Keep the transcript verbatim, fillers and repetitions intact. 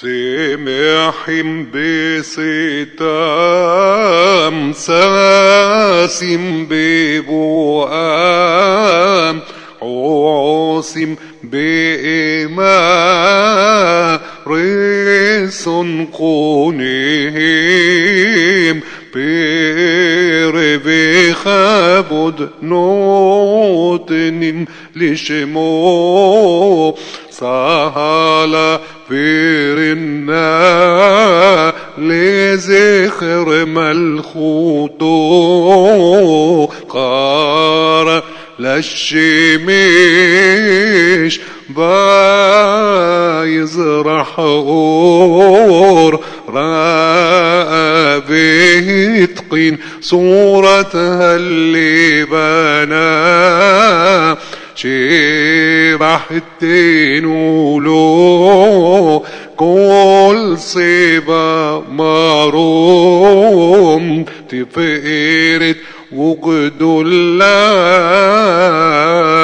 سمحم بستام ساسم ببوام عاصم بإما رسن قونهم بير خبود نوتنم لشمو سهلا فيرنا لزخر ملخوتو قار للشميش بايزرح اور رأى تقين صورتها اللي بنا شبح التنولو كل صيبة مروم تفقرت وقد الله